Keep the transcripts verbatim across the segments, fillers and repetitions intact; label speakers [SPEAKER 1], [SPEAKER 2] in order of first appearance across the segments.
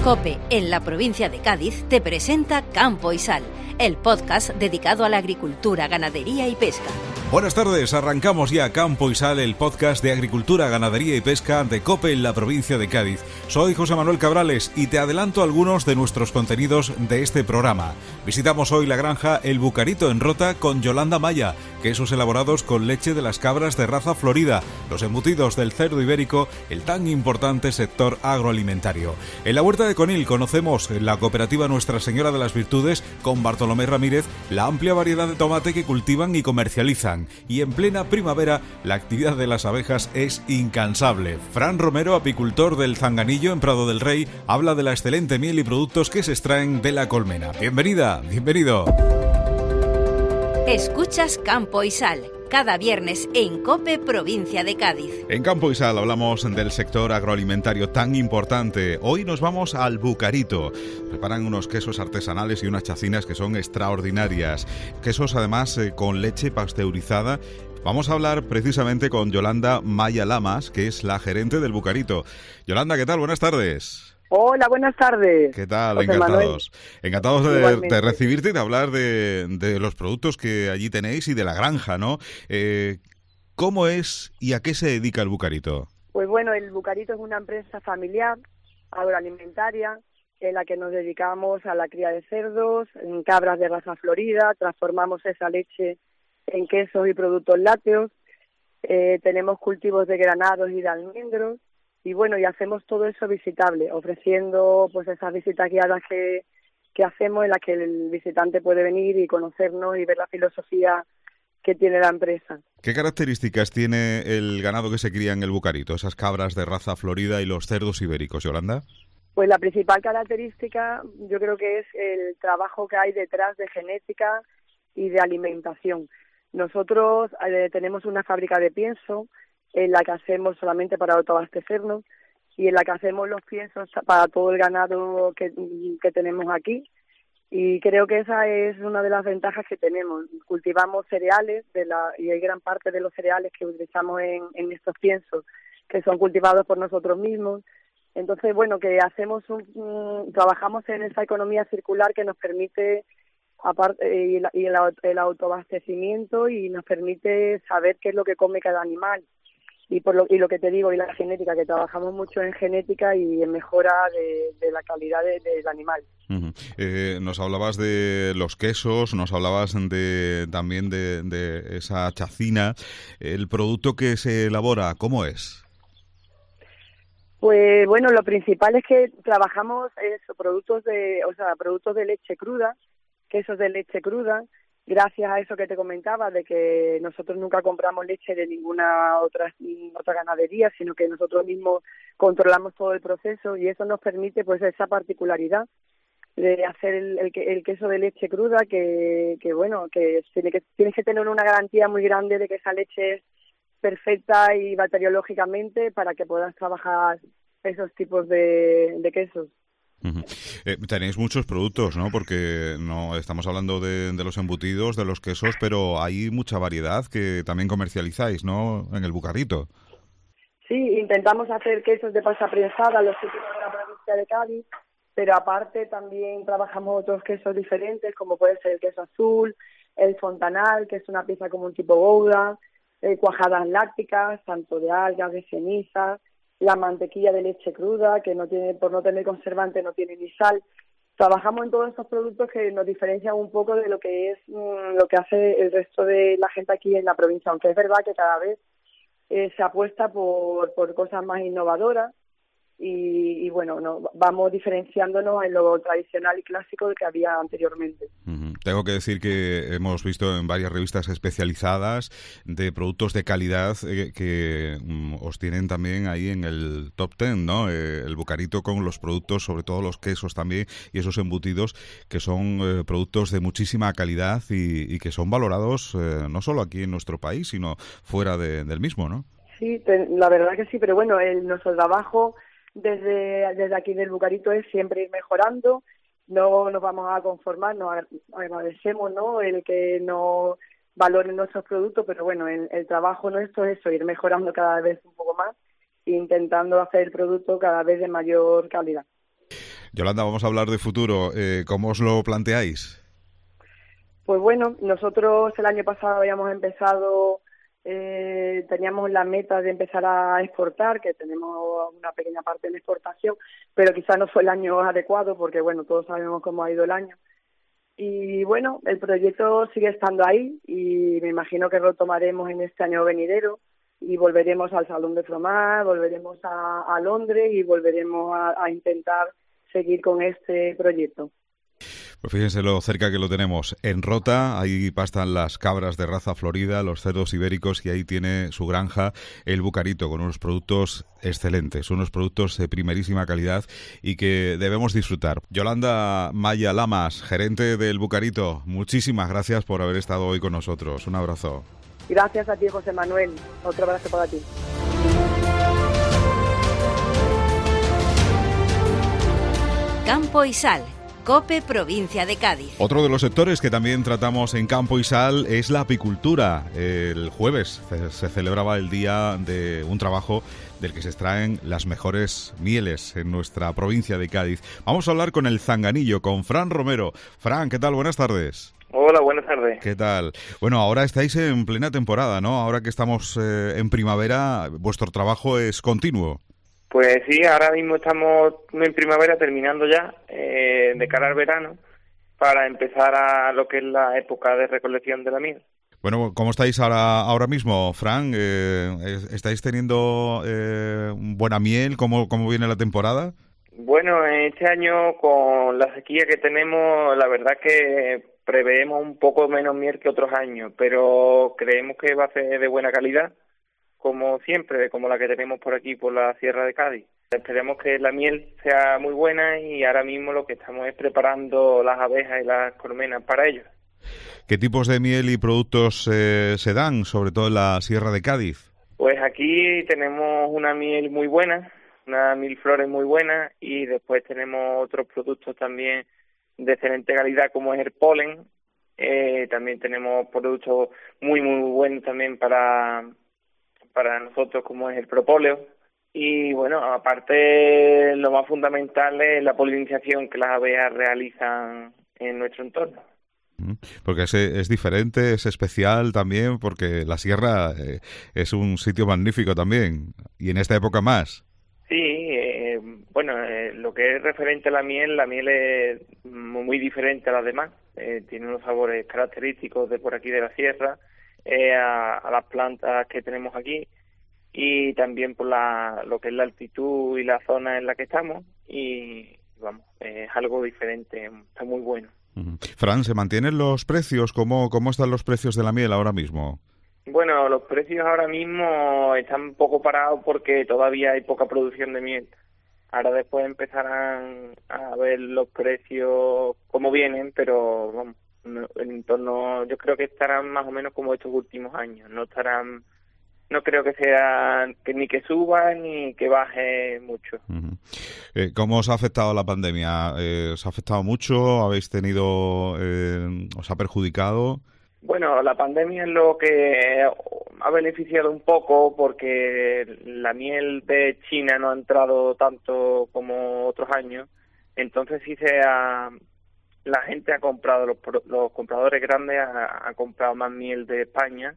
[SPEAKER 1] COPE, en la provincia de Cádiz, te presenta Campo y Sal, el podcast dedicado a la agricultura, ganadería y pesca.
[SPEAKER 2] Buenas tardes, arrancamos ya Campo y Sal, el podcast de agricultura, ganadería y pesca de COPE en la provincia de Cádiz. Soy José Manuel Cabrales y te adelanto algunos de nuestros contenidos de este programa. Visitamos hoy la granja El Bucarito en Rota con Yolanda Maya, quesos elaborados con leche de las cabras de raza Florida, los embutidos del cerdo ibérico, el tan importante sector agroalimentario. En la huerta de Conil conocemos la cooperativa Nuestra Señora de las Virtudes con Bartolomé Ramírez, la amplia variedad de tomate que cultivan y comercializan. Y en plena primavera, la actividad de las abejas es incansable. Fran Romero, apicultor del Zanganillo en Prado del Rey, habla de la excelente miel y productos que se extraen de la colmena. Bienvenida, bienvenido.
[SPEAKER 1] Escuchas Campo y Sal, cada viernes en COPE, provincia de Cádiz.
[SPEAKER 2] En Campo y Sal hablamos del sector agroalimentario tan importante. Hoy nos vamos al Bucarito. Preparan unos quesos artesanales y unas chacinas que son extraordinarias. Quesos además eh, con leche pasteurizada. Vamos a hablar precisamente con Yolanda Maya Lamas, que es la gerente del Bucarito. Yolanda, ¿qué tal? Buenas tardes.
[SPEAKER 3] Hola, buenas tardes.
[SPEAKER 2] ¿Qué tal?
[SPEAKER 3] José
[SPEAKER 2] Encantados.
[SPEAKER 3] Manuel.
[SPEAKER 2] Encantados de, de recibirte y de hablar de, de los productos que allí tenéis y de la granja, ¿no? Eh, ¿Cómo es y a qué se dedica el Bucarito?
[SPEAKER 3] Pues bueno, el Bucarito es una empresa familiar, agroalimentaria, en la que nos dedicamos a la cría de cerdos, en cabras de raza Florida, transformamos esa leche en quesos y productos lácteos, eh, tenemos cultivos de granados y de almendros, y bueno, y hacemos todo eso visitable, ofreciendo pues esas visitas guiadas que, que hacemos, en las que el visitante puede venir y conocernos y ver la filosofía que tiene la empresa.
[SPEAKER 2] ¿Qué características tiene el ganado que se cría en el Bucarito, esas cabras de raza Florida y los cerdos ibéricos, Yolanda?
[SPEAKER 3] Pues la principal característica yo creo que es el trabajo que hay detrás de genética y de alimentación. Nosotros eh, tenemos una fábrica de pienso en la que hacemos solamente para autoabastecernos y en la que hacemos los piensos para todo el ganado que, que tenemos aquí, y creo que esa es una de las ventajas que tenemos. Cultivamos cereales de la, y hay gran parte de los cereales que utilizamos en, en estos piensos que son cultivados por nosotros mismos. Entonces, bueno, que hacemos un, un, trabajamos en esa economía circular que nos permite aparte y, la, y el, el autoabastecimiento, y nos permite saber qué es lo que come cada animal. Y por lo, y lo que te digo, y la genética, que trabajamos mucho en genética y en mejora de, de la calidad de, del animal.
[SPEAKER 2] Uh-huh. Eh, nos hablabas de los quesos, nos hablabas de también de, de esa chacina. ¿El producto que se elabora, cómo es?
[SPEAKER 3] Pues bueno, lo principal es que trabajamos eso, productos de, o sea, productos de leche cruda, quesos de leche cruda, gracias a eso que te comentaba, de que nosotros nunca compramos leche de ninguna otra otra ganadería, sino que nosotros mismos controlamos todo el proceso, y eso nos permite pues esa particularidad de hacer el, el, el queso de leche cruda, que, que bueno, que tiene que tienes que tener una garantía muy grande de que esa leche es perfecta y bacteriológicamente para que puedas trabajar esos tipos de, de quesos.
[SPEAKER 2] Uh-huh. Eh, tenéis muchos productos, ¿no? Porque no estamos hablando de, de los embutidos, de los quesos, pero hay mucha variedad que también comercializáis, ¿no? En el Bucarito.
[SPEAKER 3] Sí, intentamos hacer quesos de pasta prensada, los típicos de la provincia de Cádiz, pero aparte también trabajamos otros quesos diferentes, como puede ser el queso azul, el fontanal, que es una pieza como un tipo gouda, eh, cuajadas lácticas, tanto de algas, de cenizas, la mantequilla de leche cruda, que no tiene, por no tener conservante, no tiene ni sal. Trabajamos en todos estos productos que nos diferencian un poco de lo que es mmm, lo que hace el resto de la gente aquí en la provincia, aunque es verdad que cada vez eh, se apuesta por, por cosas más innovadoras, y, y bueno, no, vamos diferenciándonos en lo tradicional y clásico que había anteriormente.
[SPEAKER 2] Uh-huh. Tengo que decir que hemos visto en varias revistas especializadas de productos de calidad eh, que um, os tienen también ahí en el top ten, ¿no? Eh, el Bucarito con los productos, sobre todo los quesos también, y esos embutidos que son eh, productos de muchísima calidad y, y que son valorados eh, no solo aquí en nuestro país, sino fuera de, del mismo, ¿no?
[SPEAKER 3] Sí, te, la verdad que sí, pero bueno, el, nuestro trabajo desde, desde aquí del Bucarito es siempre ir mejorando. No nos vamos a conformar, nos agradecemos, ¿no?, el que nos valoren nuestros productos, pero bueno, el, el trabajo nuestro es eso, ir mejorando cada vez un poco más, intentando hacer el producto cada vez de mayor calidad.
[SPEAKER 2] Yolanda, vamos a hablar de futuro. Eh, ¿Cómo os lo planteáis?
[SPEAKER 3] Pues bueno, nosotros el año pasado habíamos empezado, eh, teníamos la meta de empezar a exportar, que tenemos una pequeña parte en exportación, pero quizás no fue el año adecuado porque, bueno, todos sabemos cómo ha ido el año. Y bueno, el proyecto sigue estando ahí y me imagino que lo tomaremos en este año venidero y volveremos al Salón de Fromage, volveremos a, a Londres y volveremos a, a intentar seguir con este proyecto.
[SPEAKER 2] Pues fíjense lo cerca que lo tenemos. En Rota, ahí pastan las cabras de raza florida, los cerdos ibéricos, y ahí tiene su granja El Bucarito, con unos productos excelentes, unos productos de primerísima calidad y que debemos disfrutar. Yolanda Maya Lamas, gerente del Bucarito, muchísimas gracias por haber estado hoy con nosotros. Un abrazo.
[SPEAKER 3] Gracias a ti, José Manuel. Otro abrazo para ti.
[SPEAKER 1] Campo y Sal. COPE Provincia de Cádiz.
[SPEAKER 2] Otro de los sectores que también tratamos en Campo y Sal es la apicultura. El jueves se celebraba el día de un trabajo del que se extraen las mejores mieles en nuestra provincia de Cádiz. Vamos a hablar con el Zanganillo, con Fran Romero. Fran, ¿qué tal? Buenas tardes.
[SPEAKER 4] Hola, buenas tardes.
[SPEAKER 2] ¿Qué tal? Bueno, ahora estáis en plena temporada, ¿no? Ahora que estamos eh, en primavera, vuestro trabajo es continuo.
[SPEAKER 4] Pues sí, ahora mismo estamos en primavera terminando ya, eh, de cara al verano, para empezar a lo que es la época de recolección de la miel.
[SPEAKER 2] Bueno, ¿cómo estáis ahora ahora mismo, Fran? Eh, ¿Estáis teniendo eh, buena miel? ¿Cómo, cómo viene la temporada?
[SPEAKER 4] Bueno, este año con la sequía que tenemos, la verdad que preveemos un poco menos miel que otros años, pero creemos que va a ser de buena calidad, como siempre, como la que tenemos por aquí, por la Sierra de Cádiz. Esperemos que la miel sea muy buena y ahora mismo lo que estamos es preparando las abejas y las colmenas para ello.
[SPEAKER 2] ¿Qué tipos de miel y productos eh, se dan, sobre todo en la Sierra de Cádiz?
[SPEAKER 4] Pues aquí tenemos una miel muy buena, una mil flores muy buena, y después tenemos otros productos también de excelente calidad como es el polen. Eh, también tenemos productos muy muy buenos también para para nosotros como es el propóleo. Y bueno, aparte lo más fundamental es la polinización que las abejas realizan en nuestro entorno.
[SPEAKER 2] Porque es, es diferente, es especial también, porque la sierra eh, es un sitio magnífico también, y en esta época más.
[SPEAKER 4] Sí, eh, bueno, eh, lo que es referente a la miel, la miel es muy diferente a las demás, eh, tiene unos sabores característicos de por aquí de la sierra, eh, a, a las plantas que tenemos aquí, y también por la, lo que es la altitud y la zona en la que estamos, y vamos, es algo diferente, está muy bueno.
[SPEAKER 2] Uh-huh. Fran, ¿se mantienen los precios? ¿Cómo, cómo están los precios de la miel ahora mismo?
[SPEAKER 4] Bueno, los precios ahora mismo están un poco parados porque todavía hay poca producción de miel. Ahora después empezarán a ver los precios cómo vienen, pero vamos, en torno, yo creo que estarán más o menos como estos últimos años. No estarán, no creo que sea que ni que suba ni que baje mucho.
[SPEAKER 2] Uh-huh. Eh, ¿Cómo os ha afectado la pandemia? Eh, ¿Os ha afectado mucho? ¿Habéis tenido, eh, os ha perjudicado?
[SPEAKER 4] Bueno, la pandemia es lo que ha beneficiado un poco porque la miel de China no ha entrado tanto como otros años, entonces sí se ha, la gente ha comprado, los, los compradores grandes han, han comprado más miel de España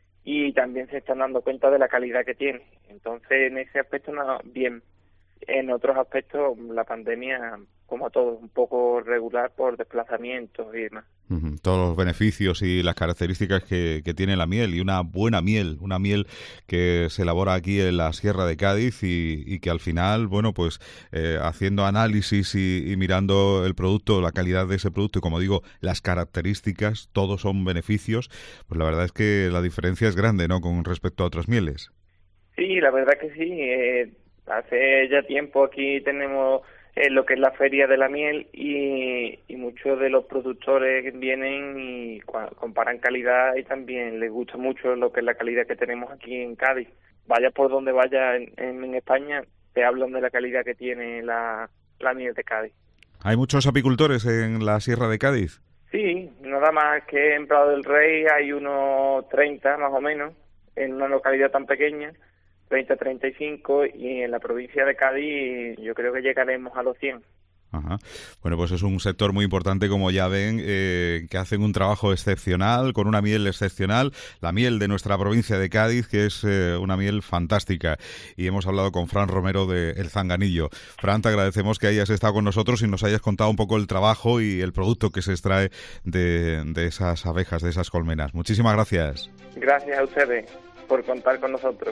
[SPEAKER 4] y también se están dando cuenta de la calidad que tiene, entonces en ese aspecto no, bien. En otros aspectos la pandemia, como a todos, un poco regular por desplazamientos y demás.
[SPEAKER 2] Uh-huh. Todos los beneficios y las características que, que tiene la miel, y una buena miel, una miel que se elabora aquí en la Sierra de Cádiz y, y que al final, bueno, pues eh, haciendo análisis y, y mirando el producto, la calidad de ese producto y, como digo, las características, todos son beneficios, pues la verdad es que la diferencia es grande, ¿no?, con respecto a otras mieles.
[SPEAKER 4] Sí, la verdad que sí. Eh, hace ya tiempo aquí tenemos eh, lo que es la feria de la miel y, y muchos de los productores vienen y comparan calidad y también les gusta mucho lo que es la calidad que tenemos aquí en Cádiz. Vaya por donde vaya en, en España, te hablan de la calidad que tiene la, la miel de Cádiz.
[SPEAKER 2] ¿Hay muchos apicultores en la Sierra de Cádiz?
[SPEAKER 4] Sí, nada más que en Prado del Rey hay unos treinta más o menos, en una localidad tan pequeña, treinta, treinta y cinco, y en la provincia de Cádiz yo creo que llegaremos a los cien.
[SPEAKER 2] Ajá. Bueno, pues es un sector muy importante, como ya ven, eh, que hacen un trabajo excepcional, con una miel excepcional, la miel de nuestra provincia de Cádiz, que es eh, una miel fantástica. Y hemos hablado con Fran Romero de El Zanganillo. Fran, te agradecemos que hayas estado con nosotros y nos hayas contado un poco el trabajo y el producto que se extrae de, de esas abejas, de esas colmenas. Muchísimas gracias.
[SPEAKER 4] Gracias a ustedes por contar con nosotros.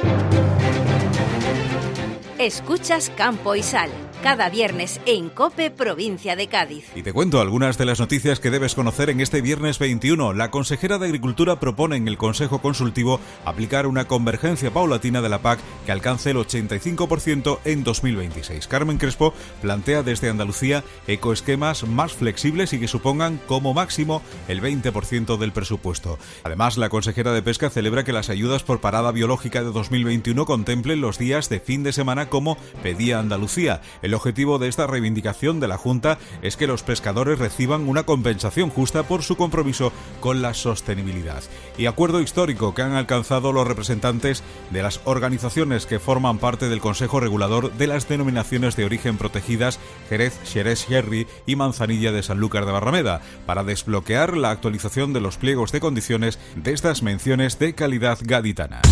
[SPEAKER 1] Escuchas Campo y Sal, cada viernes en COPE, provincia de Cádiz.
[SPEAKER 2] Y te cuento algunas de las noticias que debes conocer en este viernes veintiuno. La consejera de Agricultura propone en el Consejo Consultivo aplicar una convergencia paulatina de la P A C que alcance el ochenta y cinco por ciento en dos mil veintiséis. Carmen Crespo plantea desde Andalucía ecoesquemas más flexibles y que supongan como máximo el veinte por ciento del presupuesto. Además, la consejera de Pesca celebra que las ayudas por parada biológica de dos mil veintiuno contemplen los días de fin de semana como pedía Andalucía. El objetivo de esta reivindicación de la Junta es que los pescadores reciban una compensación justa por su compromiso con la sostenibilidad. Y acuerdo histórico que han alcanzado los representantes de las organizaciones que forman parte del Consejo Regulador de las denominaciones de origen protegidas Jerez, Xerez, Sherry y Manzanilla de Sanlúcar de Barrameda para desbloquear la actualización de los pliegos de condiciones de estas menciones de calidad gaditanas.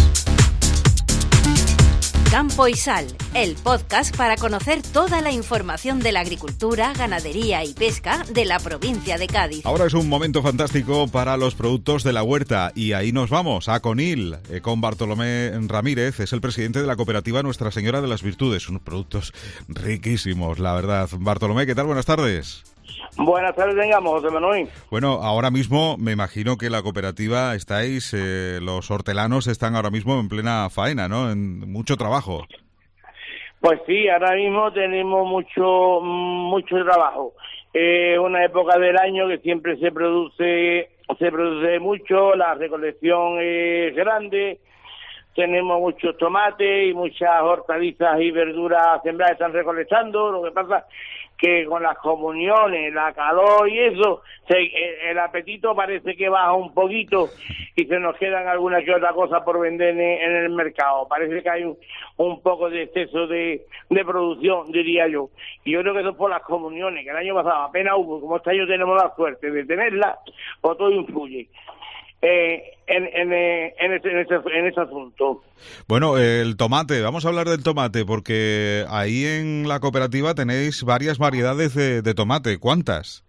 [SPEAKER 1] Campo y Sal, el podcast para conocer toda la información de la agricultura, ganadería y pesca de la provincia de Cádiz.
[SPEAKER 2] Ahora es un momento fantástico para los productos de la huerta y ahí nos vamos, a Conil, eh, con Bartolomé Ramírez, es el presidente de la cooperativa Nuestra Señora de las Virtudes. Unos productos riquísimos, la verdad. Bartolomé, ¿qué tal? Buenas tardes.
[SPEAKER 5] Buenas tardes, tengamos, José Manuel.
[SPEAKER 2] Bueno, ahora mismo me imagino que la cooperativa estáis, eh, los hortelanos están ahora mismo en plena faena, ¿no? En mucho trabajo.
[SPEAKER 5] Pues sí, ahora mismo tenemos mucho mucho trabajo. Es eh, una época del año que siempre se produce se produce mucho, la recolección es grande, tenemos muchos tomates y muchas hortalizas y verduras sembradas están recolectando. Lo que pasa que con las comuniones, la calor y eso, se, el apetito parece que baja un poquito y se nos quedan alguna que otra cosa por vender en, en el mercado. Parece que hay un, un poco de exceso de, de producción, diría yo. Y yo creo que eso es por las comuniones, que el año pasado apenas hubo, como este año tenemos la suerte de tenerla, pues todo influye. Eh, en, en, en, ese, en, ese, en ese asunto.
[SPEAKER 2] Bueno, el tomate, vamos a hablar del tomate, porque ahí en la cooperativa tenéis varias variedades de, de tomate. ¿Cuántas?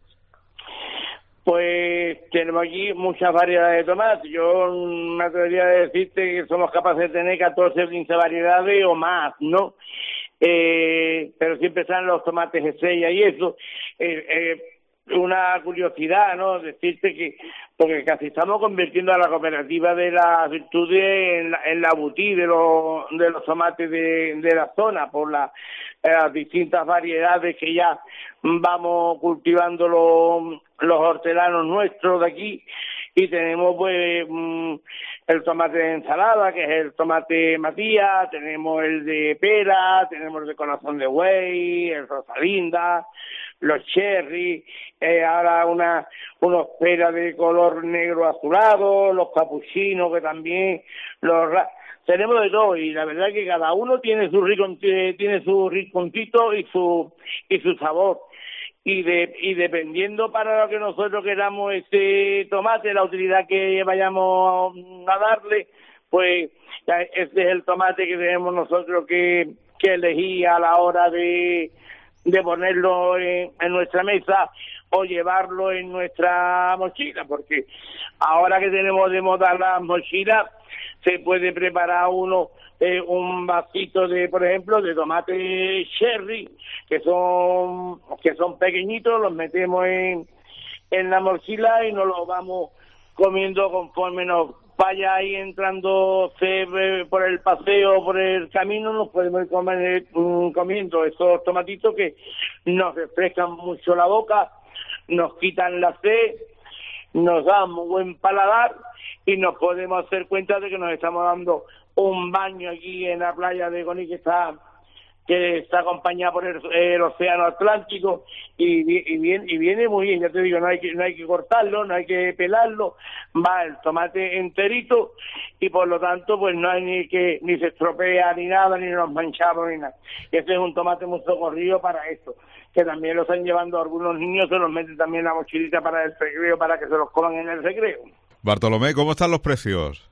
[SPEAKER 5] Pues tenemos aquí muchas variedades de tomate. Yo me atrevería a decirte que somos capaces de tener catorce o quince variedades o más, ¿no? Eh, pero siempre están los tomates Estrella y eso. Eh, eh, una curiosidad, ¿no? Decirte que, porque casi estamos convirtiendo a la cooperativa de las Virtudes en la, en la boutique de los, de los tomates de, de la zona, por la, eh, las distintas variedades que ya vamos cultivando los, los hortelanos nuestros de aquí. Y tenemos pues el tomate de ensalada, que es el tomate Matías, tenemos el de pera, tenemos el de corazón de buey, el Rosalinda, los cherry, eh, ahora una unos peras de color negro azulado, los capuchinos que también, los tenemos de todo y la verdad que cada uno tiene su rico, tiene su riconcito y su y su sabor. Y de y dependiendo para lo que nosotros queramos ese tomate, la utilidad que vayamos a darle, pues ese es el tomate que tenemos nosotros que, que elegir a la hora de, de ponerlo en, en nuestra mesa o llevarlo en nuestra mochila, porque ahora que tenemos de moda las mochilas, se puede preparar uno eh, un vasito de, por ejemplo, de tomate cherry, que son que son pequeñitos, los metemos en, en la mochila y nos los vamos comiendo conforme nos vaya ahí entrando por el paseo, por el camino, nos podemos ir comer, comiendo esos tomatitos que nos refrescan mucho la boca, nos quitan la sed, nos dan un buen paladar y nos podemos hacer cuenta de que nos estamos dando un baño aquí en la playa de Conil, que está que está acompañada por el, el océano Atlántico y, y, viene, y viene muy bien, ya te digo, no hay que no hay que cortarlo, no hay que pelarlo, va el tomate enterito y por lo tanto pues no hay ni que ni se estropea ni nada, ni nos manchamos ni nada. Este es un tomate muy socorrido para esto, que también lo están llevando algunos niños, se los meten también en la mochilita para el recreo, para que se los coman en el recreo.
[SPEAKER 2] Bartolomé, ¿cómo están los precios?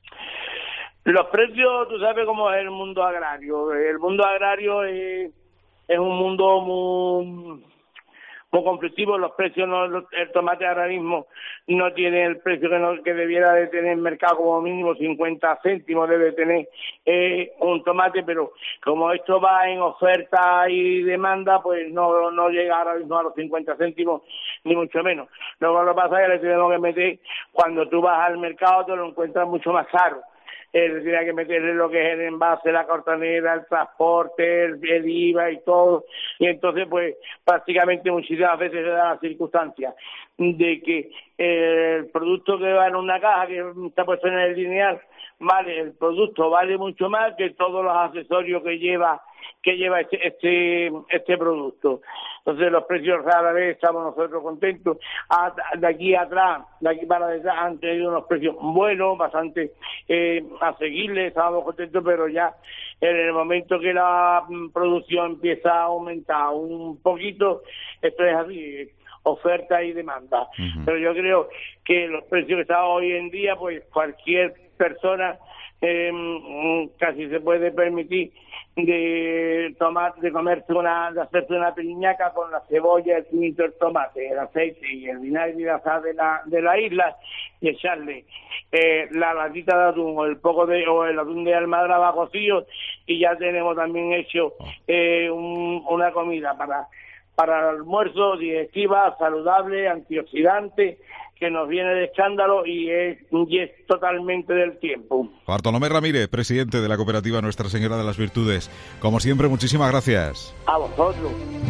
[SPEAKER 5] Los precios, tú sabes cómo es el mundo agrario. El mundo agrario es, es un mundo muy, muy conflictivo. Los precios, no, el tomate ahora mismo no tiene el precio que, no, que debiera de tener el mercado, como mínimo cincuenta céntimos debe tener eh, un tomate, pero como esto va en oferta y demanda, pues no, no llega ahora mismo a los cincuenta céntimos, ni mucho menos. Luego lo que pasa es que le tenemos que meter, cuando tú vas al mercado te lo encuentras mucho más caro. Él tiene que meterle lo que es el envase, la cortanera, el transporte, el, el I V A y todo. Y entonces, pues, prácticamente muchísimas veces se da la circunstancia de que el producto que va en una caja, que está puesto en el lineal, vale, el producto vale mucho más que todos los accesorios que lleva que lleva este este este producto. Entonces los precios rara vez estamos nosotros contentos. De aquí atrás, de aquí para detrás han tenido unos precios buenos, bastante eh, asequibles, estábamos contentos, pero ya en el momento que la producción empieza a aumentar un poquito, esto es así, oferta y demanda. Uh-huh. Pero yo creo que los precios que están hoy en día, pues cualquier persona eh, casi se puede permitir de tomar, de comerse una, de hacerse una piñaca con la cebolla, el pimiento, el tomate, el aceite y el vinagre y la sal de la, de la isla, y echarle eh, la latita de atún o el poco de, o el atún de almadraba cocido, y ya tenemos también hecho eh, un, una comida para para el almuerzo, digestiva, saludable, antioxidante, que nos viene de escándalo y es, y es totalmente del tiempo.
[SPEAKER 2] Bartolomé Ramírez, presidente de la cooperativa Nuestra Señora de las Virtudes. Como siempre, muchísimas gracias.
[SPEAKER 5] A vosotros.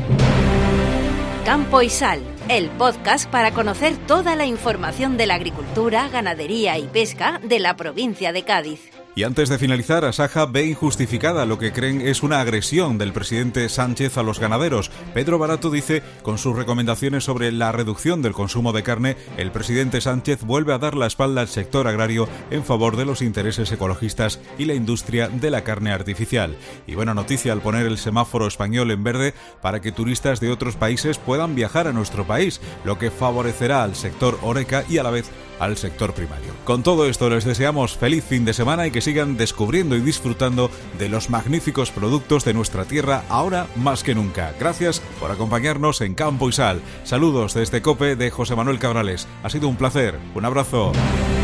[SPEAKER 1] Campo y Sal, el podcast para conocer toda la información de la agricultura, ganadería y pesca de la provincia de Cádiz.
[SPEAKER 2] Y antes de finalizar, Asaja ve injustificada lo que creen es una agresión del presidente Sánchez a los ganaderos. Pedro Barato dice, con sus recomendaciones sobre la reducción del consumo de carne, el presidente Sánchez vuelve a dar la espalda al sector agrario en favor de los intereses ecologistas y la industria de la carne artificial. Y buena noticia al poner el semáforo español en verde para que turistas de otros países puedan viajar a nuestro país, lo que favorecerá al sector horeca y a la vez al sector primario. Con todo esto les deseamos feliz fin de semana y que sigan descubriendo y disfrutando de los magníficos productos de nuestra tierra ahora más que nunca. Gracias por acompañarnos en Campo y Sal. Saludos desde COPE de José Manuel Cabrales. Ha sido un placer. Un abrazo.